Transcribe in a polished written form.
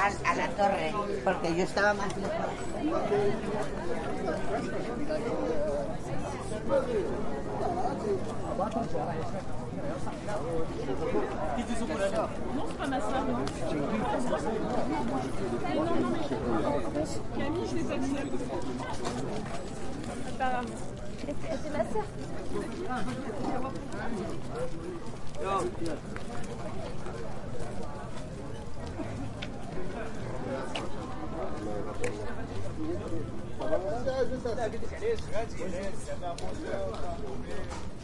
a la torre, porque yo estaba más lejos. Non, c'est pas ma soeur, non. Non, mais Camille, je l'ai pas dit. Apparemment. C'est ma soeur. Gracias.